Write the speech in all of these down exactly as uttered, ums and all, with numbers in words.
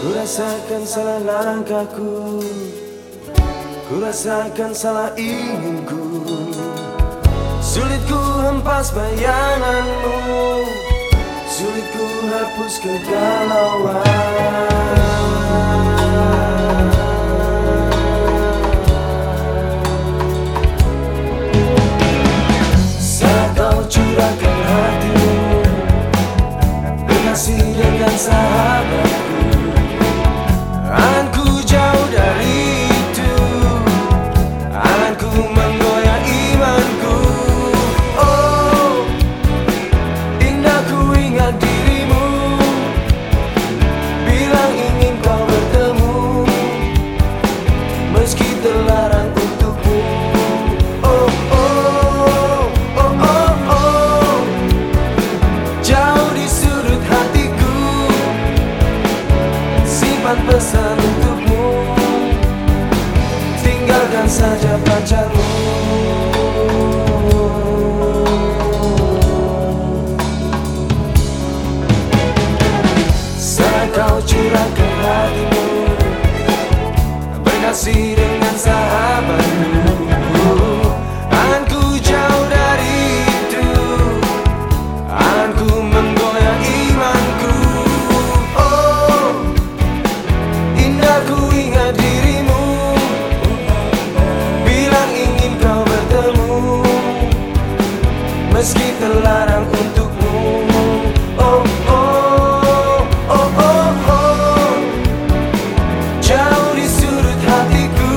Ku rasakan salah langkahku, ku rasakan salah inginku. Sulit ku hempas bayanganmu, sulit ku hapus kegalauan. Saat kau curahkan hatimu, bernasib dengan sahabatku, anganku jauh dari itu, anganku menggoyah imanku. Oh, indah ku ingat dirimu, bilang ingin kau bertemu, meski terlarang untukmu. Oh, oh, oh, oh, oh, jauh di sudut hatiku, simpan pesan untukmu, tinggalkan saja pacarmu. Saat kau curahkan hatimu, berkasih dengan sahabatmu, anganku jauh dari itu, anganku menggoyah imanku. Oh, indah ku ingat dirimu, bilang ingin kau bertemu, meski terlarang untukmu. Oh, oh, oh, oh, oh, jauh di sudut hatiku,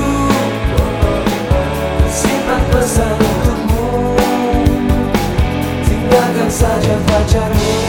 simpan pesan untukmu, tinggalkan saja pacarmu.